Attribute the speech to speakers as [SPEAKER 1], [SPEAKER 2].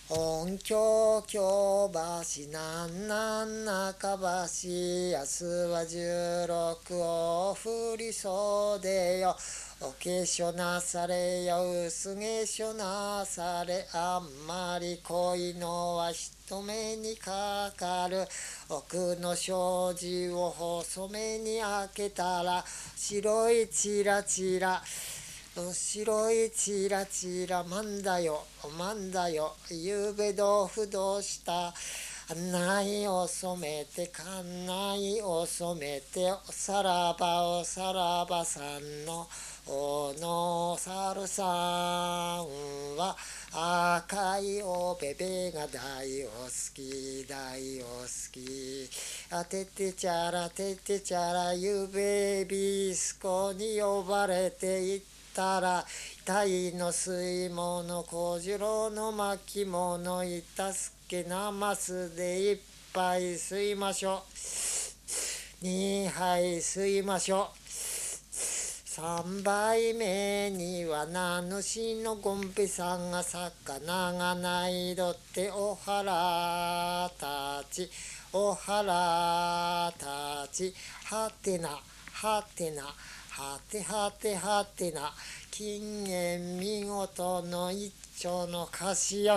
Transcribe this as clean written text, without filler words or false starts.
[SPEAKER 1] 音響京橋南中橋明日は16を振り袖よお化粧なされよ薄化粧なされあんまり濃いのは人目にかかる奥の障子を細めに開けたら白いチラチラ白いチラチラまんだよゆうべ豆腐どうした内を染めて館内を染めておさらばさんのおのさるさんは赤いおべべが大を好きててちゃらゆべビスコに呼ばれていったらタイの吸い物小次郎の巻物いたすけなますで一杯吸いましょう二杯吸いましょう三杯目には名主のゴンペさんが魚がないどっておはてな金言見事の一丁の菓子屋